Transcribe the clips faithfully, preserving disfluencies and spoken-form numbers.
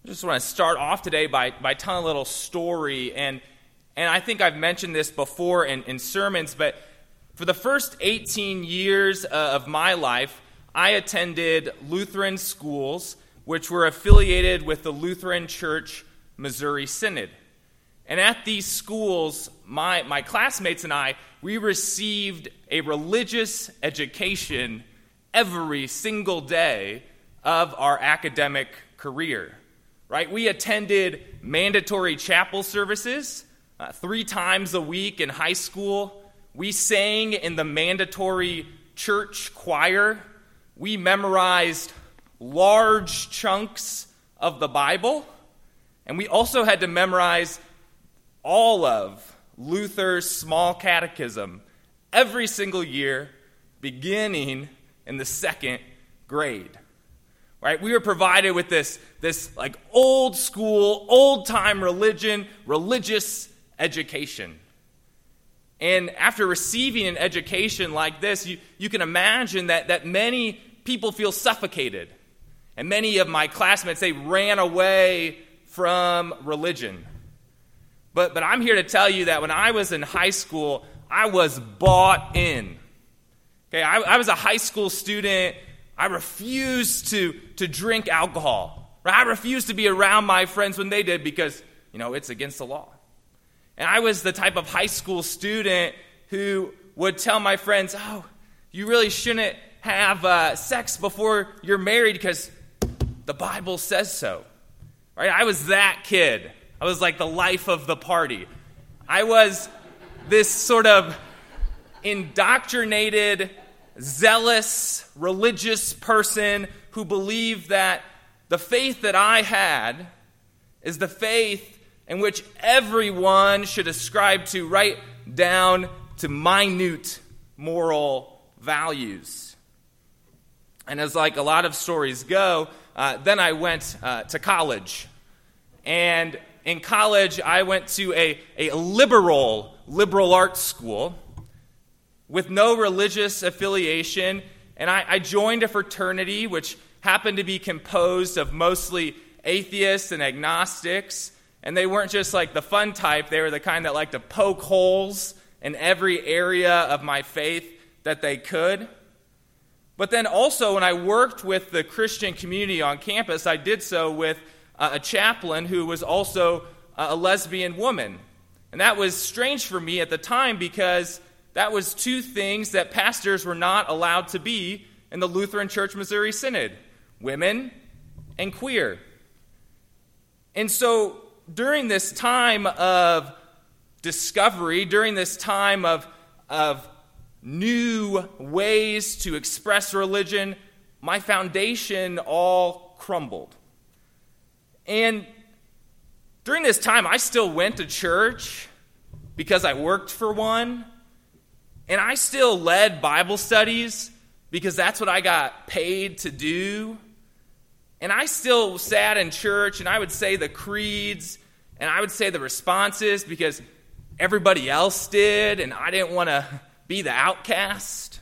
I just want to start off today by, by telling a little story, and and I think I've mentioned this before in, in sermons, but for the first eighteen years uh, of my life, I attended Lutheran schools, which were affiliated with the Lutheran Church Missouri Synod. And at these schools, my, my classmates and I, we received a religious education every single day of our academic career. Right? We attended mandatory chapel services uh, three times a week in high school. We sang in the mandatory church choir. We memorized large chunks of the Bible. And we also had to memorize all of Luther's small catechism every single year, beginning in the second grade. Right? We were provided with this, this like old school, old time religion, religious education. And after receiving an education like this, you, you can imagine that, that many people feel suffocated. And many of my classmates, they ran away from religion. But, but I'm here to tell you that when I was in high school, I was bought in. Okay, I, I was a high school student. I refused to, to drink alcohol. I refused to be around my friends when they did because, you know, it's against the law. And I was the type of high school student who would tell my friends, oh, you really shouldn't have uh, sex before you're married because the Bible says so. Right? I was that kid. I was like the life of the party. I was this sort of indoctrinated, zealous, religious person who believed that the faith that I had is the faith in which everyone should ascribe to, right down to minute moral values. And as like a lot of stories go, uh, then I went uh, to college. And in college, I went to a, a liberal, liberal arts school with no religious affiliation, and I, I joined a fraternity which happened to be composed of mostly atheists and agnostics, and they weren't just like the fun type, they were the kind that liked to poke holes in every area of my faith that they could. But then also when I worked with the Christian community on campus, I did so with uh, a chaplain who was also a lesbian woman. And that was strange for me at the time because that was two things that pastors were not allowed to be in the Lutheran Church Missouri Synod: women and queer. And so during this time of discovery, during this time of, of new ways to express religion, my foundation all crumbled. And during this time, I still went to church because I worked for one. And I still led Bible studies because that's what I got paid to do. And I still sat in church and I would say the creeds and I would say the responses because everybody else did and I didn't want to be the outcast.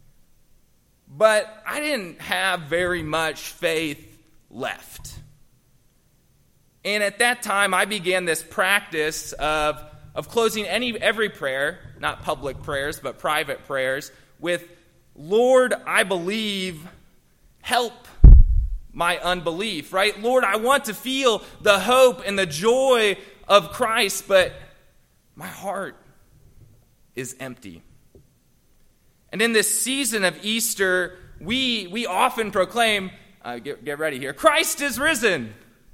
But I didn't have very much faith left. And at that time, I began this practice of of closing any every prayer, not public prayers, but private prayers, with, Lord, I believe, help my unbelief, right? Lord, I want to feel the hope and the joy of Christ, but my heart is empty. And in this season of Easter, we we often proclaim, uh, get, get ready here, Christ is risen.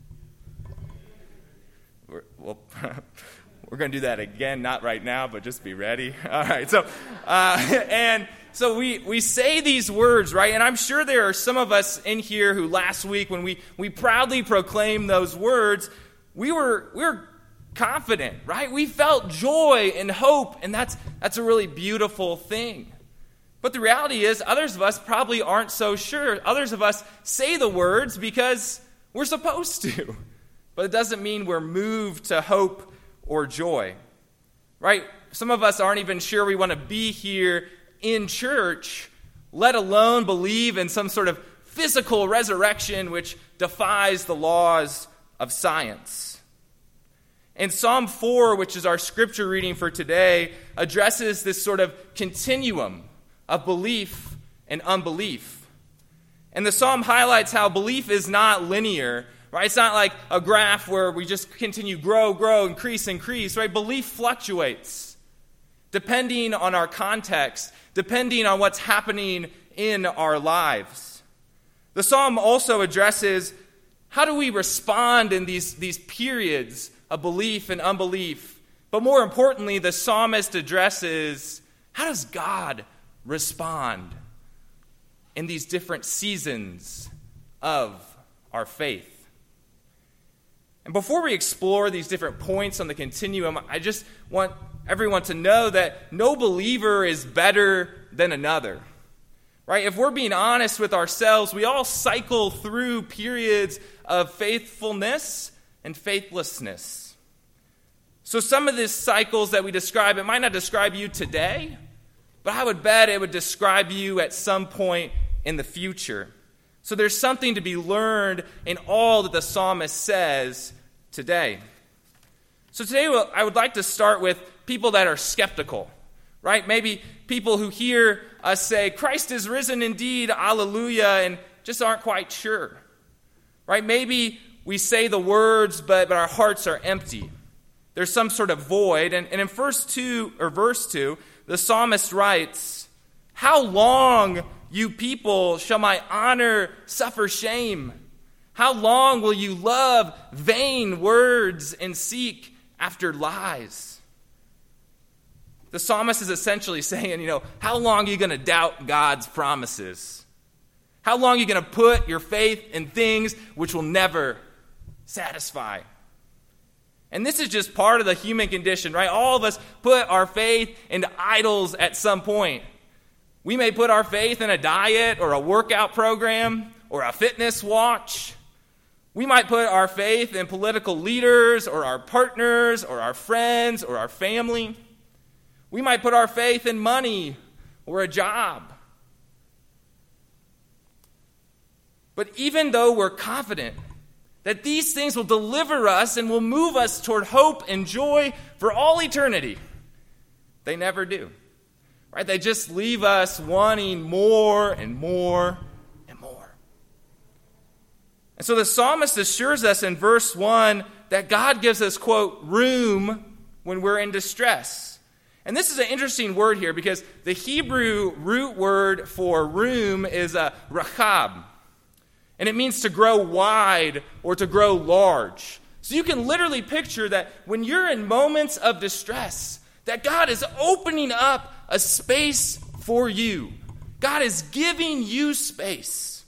We're, well, We're going to do that again, not right now, but just be ready. All right, so, uh, and so we, we say these words, right? And I'm sure there are some of us in here who last week, when we, we proudly proclaimed those words, we were we were confident, right? We felt joy and hope, and that's that's a really beautiful thing. But the reality is, others of us probably aren't so sure. Others of us say the words because we're supposed to. But it doesn't mean we're moved to hope or joy, right? Some of us aren't even sure we want to be here in church, let alone believe in some sort of physical resurrection which defies the laws of science. And Psalm four, which is our scripture reading for today, addresses this sort of continuum of belief and unbelief. And the psalm highlights how belief is not linear, right? It's not like a graph where we just continue grow, grow, increase, increase, right? Belief fluctuates depending on our context, depending on what's happening in our lives. The psalm also addresses how do we respond in these, these periods of belief and unbelief. But more importantly, the psalmist addresses how does God respond in these different seasons of our faith. And before we explore these different points on the continuum, I just want everyone to know that no believer is better than another. Right? If we're being honest with ourselves, we all cycle through periods of faithfulness and faithlessness. So some of these cycles that we describe, it might not describe you today, but I would bet it would describe you at some point in the future. So there's something to be learned in all that the psalmist says today. So today I would like to start with people that are skeptical, right? Maybe people who hear us say, Christ is risen indeed, alleluia, and just aren't quite sure, right? Maybe we say the words, but, but our hearts are empty. There's some sort of void. And, and in verse two, or verse two, the psalmist writes, how long, you people, shall my honor suffer shame? How long will you love vain words and seek after lies? The psalmist is essentially saying, you know, how long are you going to doubt God's promises? How long are you going to put your faith in things which will never satisfy? And this is just part of the human condition, right? All of us put our faith into idols at some point. We may put our faith in a diet or a workout program or a fitness watch. We might put our faith in political leaders or our partners or our friends or our family. We might put our faith in money or a job. But even though we're confident that these things will deliver us and will move us toward hope and joy for all eternity, they never do. Right? They just leave us wanting more and more and more. And so the psalmist assures us in verse one that God gives us, quote, room when we're in distress. And this is an interesting word here because the Hebrew root word for room is a rachab. And it means to grow wide or to grow large. So you can literally picture that when you're in moments of distress, that God is opening up a space for you. God is giving you space.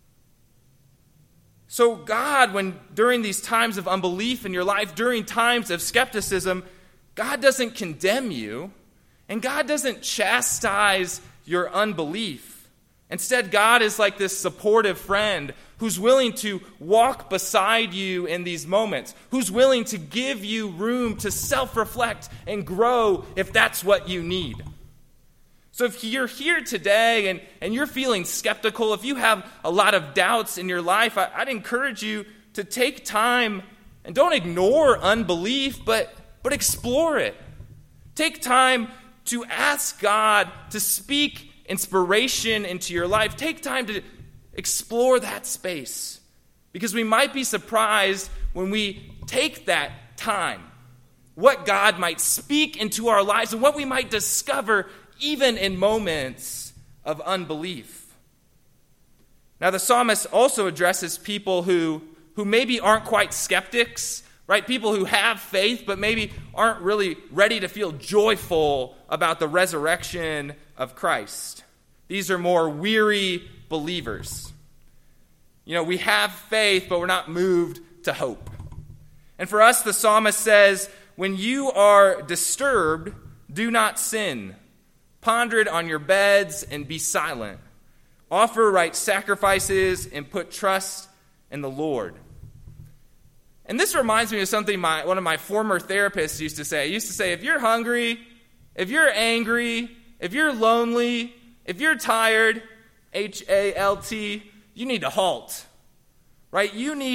So God, when during these times of unbelief in your life, during times of skepticism, God doesn't condemn you, and God doesn't chastise your unbelief. Instead, God is like this supportive friend who's willing to walk beside you in these moments, who's willing to give you room to self-reflect and grow if that's what you need. So if you're here today and, and you're feeling skeptical, if you have a lot of doubts in your life, I, I'd encourage you to take time and don't ignore unbelief, but, but explore it. Take time to ask God to speak inspiration into your life. Take time to explore that space, because we might be surprised when we take that time, what God might speak into our lives and what we might discover even in moments of unbelief. Now, the psalmist also addresses people who, who maybe aren't quite skeptics, right? People who have faith but maybe aren't really ready to feel joyful about the resurrection of Christ. These are more weary believers. You know, we have faith, but we're not moved to hope. And for us, the psalmist says, when you are disturbed, do not sin. Ponder it on your beds and be silent. Offer right sacrifices and put trust in the Lord. And this reminds me of something my, one of my former therapists used to say. He used to say, if you're hungry, if you're angry, if you're lonely, if you're tired, H A L T, you need to halt, right? You need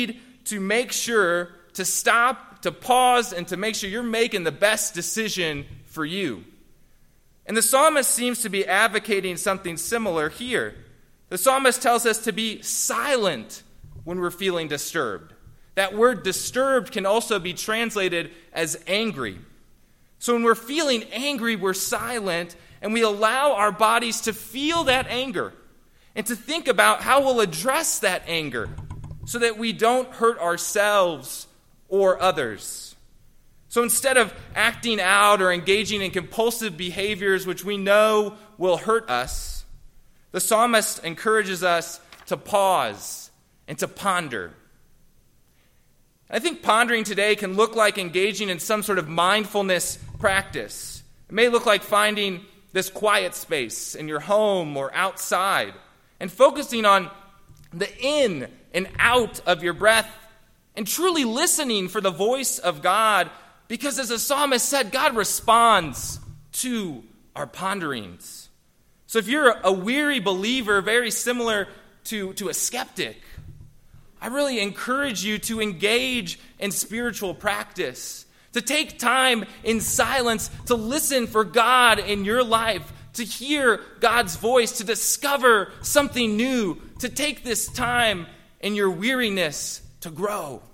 to make sure to stop, to pause, and to make sure you're making the best decision for you. And the psalmist seems to be advocating something similar here. The psalmist tells us to be silent when we're feeling disturbed. That word disturbed can also be translated as angry. So when we're feeling angry, we're silent, and we allow our bodies to feel that anger and to think about how we'll address that anger so that we don't hurt ourselves or others. So instead of acting out or engaging in compulsive behaviors which we know will hurt us, the psalmist encourages us to pause and to ponder. I think pondering today can look like engaging in some sort of mindfulness practice. It may look like finding this quiet space in your home or outside and focusing on the in and out of your breath and truly listening for the voice of God, because as the psalmist said, God responds to our ponderings. So if you're a weary believer, very similar to, to a skeptic, I really encourage you to engage in spiritual practice, to take time in silence to listen for God in your life, to hear God's voice, to discover something new, to take this time in your weariness to grow.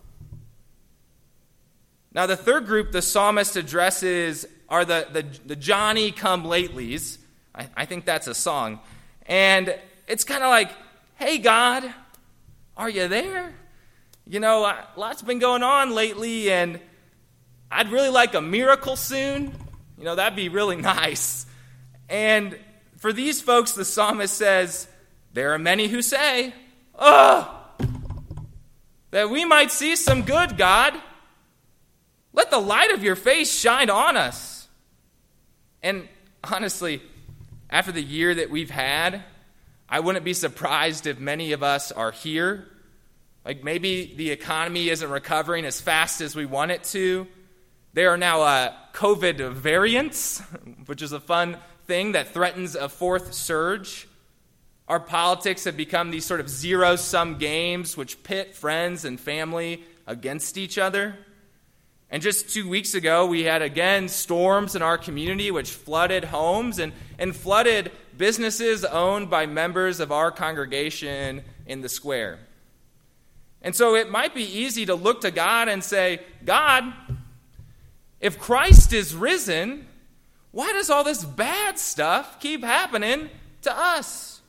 Now, the third group the psalmist addresses are the, the, the Johnny-come-latelys. I, I think that's a song. And it's kind of like, hey, God, are you there? You know, a lot's been going on lately, and I'd really like a miracle soon. You know, that'd be really nice. And for these folks, the psalmist says, there are many who say, oh, that we might see some good, God. Let the light of your face shine on us. And honestly, after the year that we've had, I wouldn't be surprised if many of us are here. Like maybe the economy isn't recovering as fast as we want it to. There are now uh, COVID variants, which is a fun thing that threatens a fourth surge. Our politics have become these sort of zero-sum games which pit friends and family against each other. And just two weeks ago, we had, again, storms in our community which flooded homes and, and flooded businesses owned by members of our congregation in the square. And so it might be easy to look to God and say, God, if Christ is risen, why does all this bad stuff keep happening to us?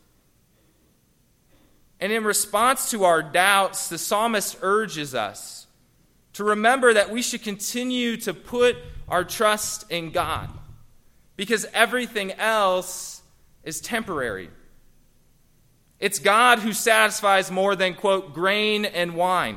And in response to our doubts, the psalmist urges us to remember that we should continue to put our trust in God, because everything else is temporary. It's God who satisfies more than, quote, grain and wine.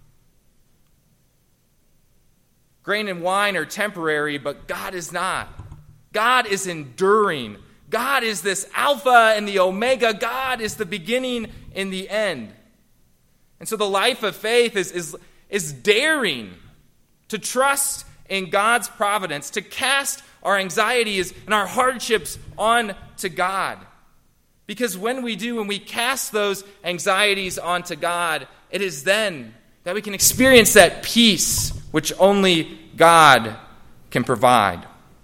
Grain and wine are temporary, but God is not. God is enduring. God is this Alpha and the Omega. God is the beginning and the end. And so the life of faith is, is, is daring to trust in God's providence, to cast our anxieties and our hardships on to God. Because when we do, when we cast those anxieties onto God, it is then that we can experience that peace which only God can provide.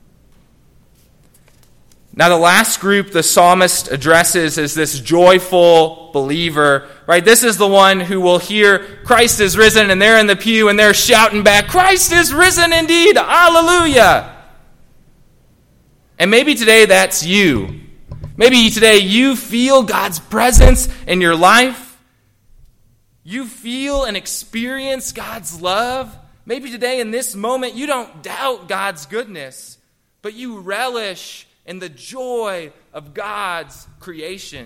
Now, the last group the psalmist addresses is this joyful believer, right? This is the one who will hear Christ is risen, and they're in the pew and they're shouting back, Christ is risen indeed, hallelujah. And maybe today that's you. Maybe today you feel God's presence in your life. You feel and experience God's love. Maybe today in this moment you don't doubt God's goodness, but you relish in the joy of God's creation.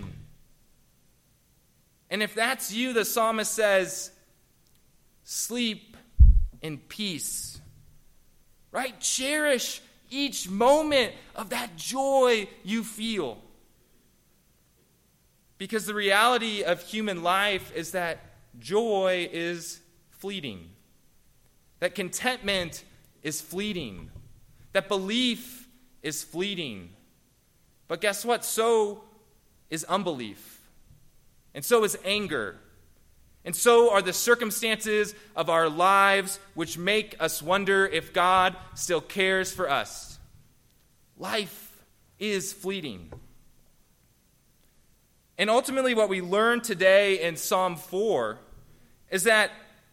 And if that's you, the psalmist says, sleep in peace. Right? Cherish each moment of that joy you feel. Because the reality of human life is that joy is fleeting. That contentment is fleeting. That belief is fleeting. But guess what? So is unbelief. And so is anger. And so are the circumstances of our lives, which make us wonder if God still cares for us. Life is fleeting. And ultimately, what we learn today in Psalm four is that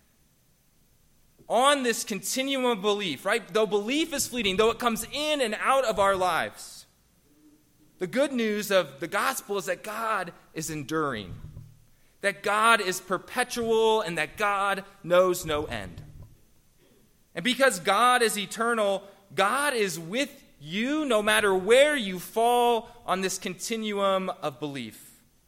on this continuum of belief, right, though belief is fleeting, though it comes in and out of our lives, the good news of the gospel is that God is enduring, that God is perpetual, and that God knows no end. And because God is eternal, God is with you no matter where you fall on this continuum of belief.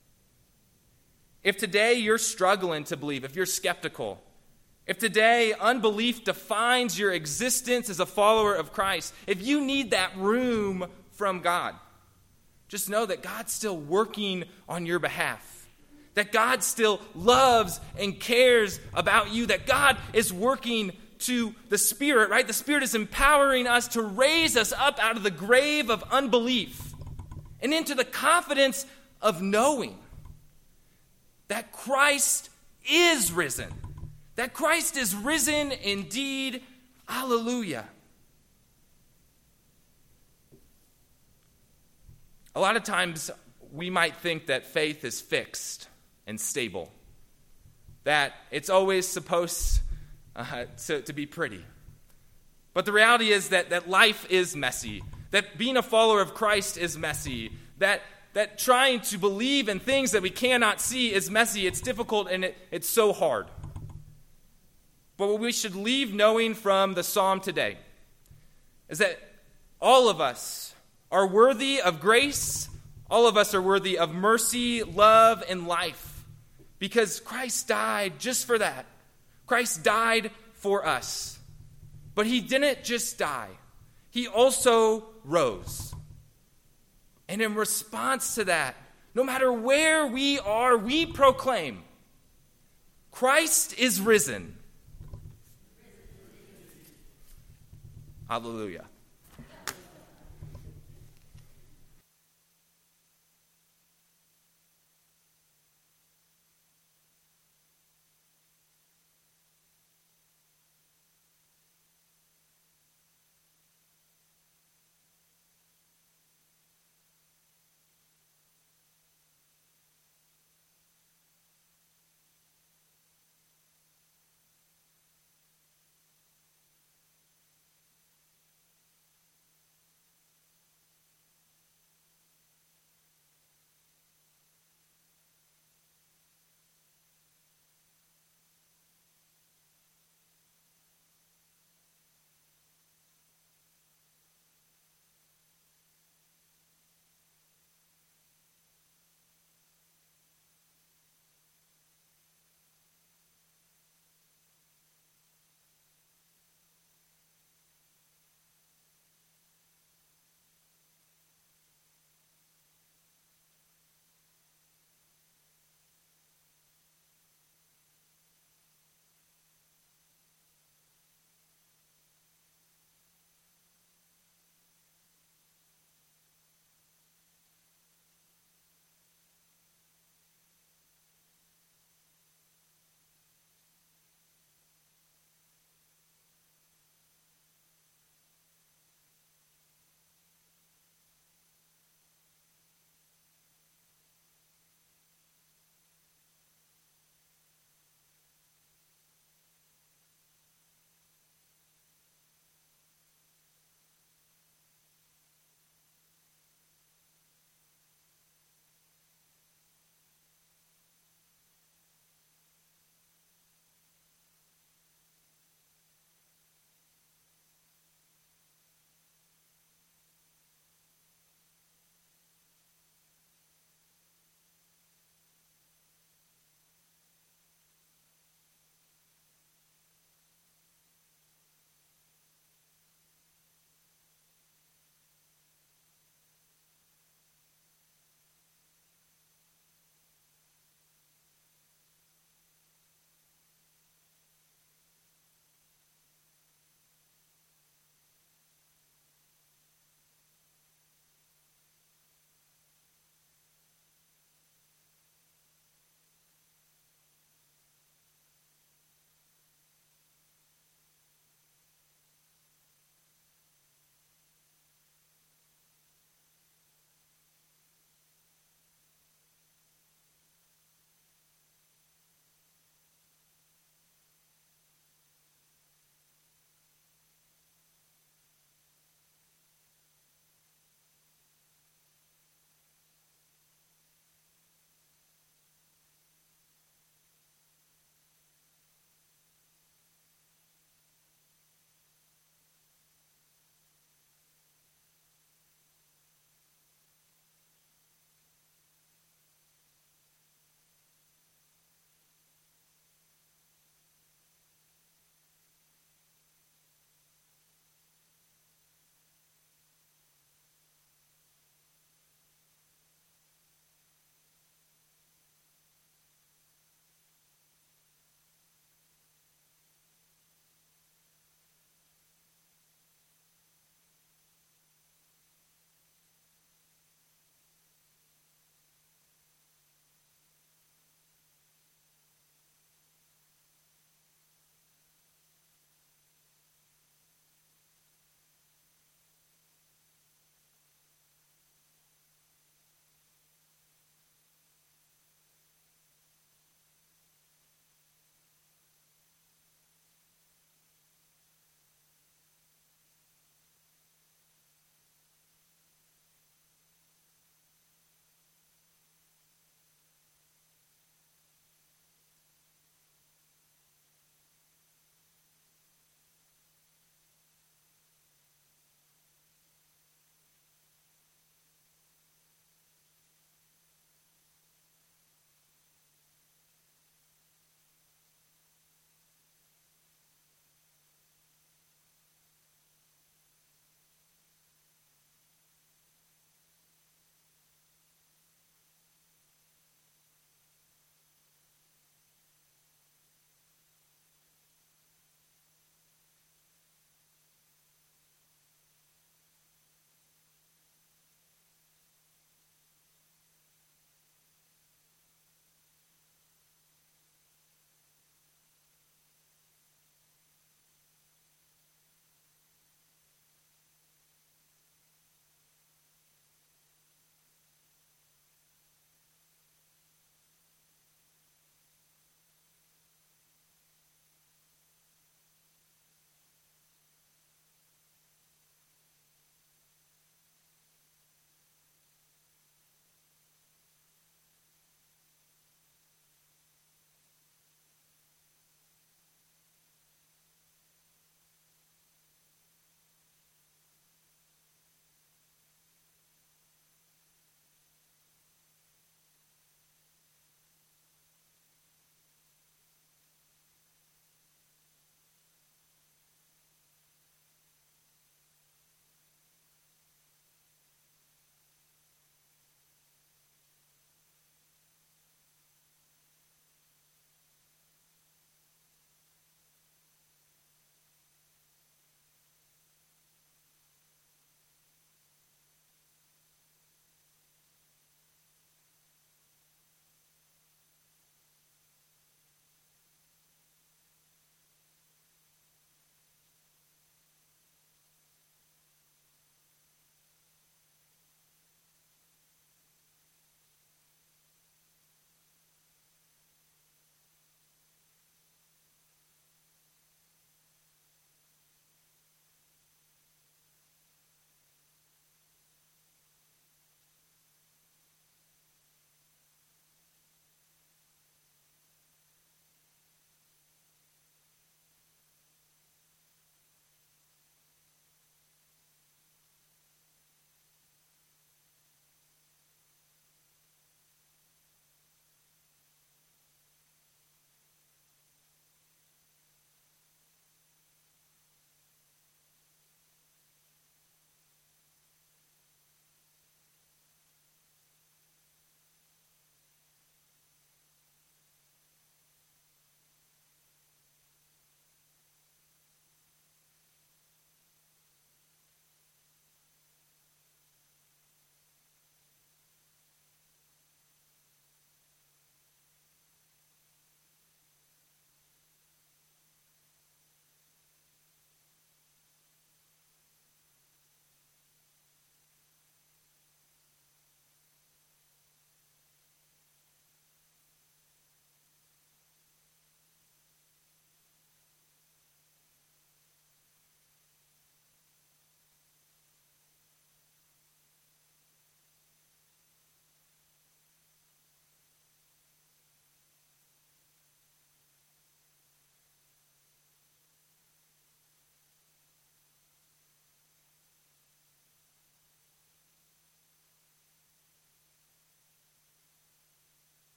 If today you're struggling to believe, if you're skeptical, if today unbelief defines your existence as a follower of Christ, if you need that room from God, just know that God's still working on your behalf, that God still loves and cares about you, that God is working to the Spirit, right? The Spirit is empowering us to raise us up out of the grave of unbelief and into the confidence of knowing that Christ is risen. That Christ is risen indeed. Hallelujah. A lot of times we might think that faith is fixed and stable, that it's always supposed uh, to, to be pretty. But the reality is that, that life is messy, that being a follower of Christ is messy, that That trying to believe in things that we cannot see is messy, it's difficult, and it, it's so hard. But what we should leave knowing from the psalm today is that all of us are worthy of grace, all of us are worthy of mercy, love, and life, because Christ died just for that. Christ died for us. But he didn't just die. He also rose. And in response to that, no matter where we are, we proclaim, Christ is risen. Hallelujah.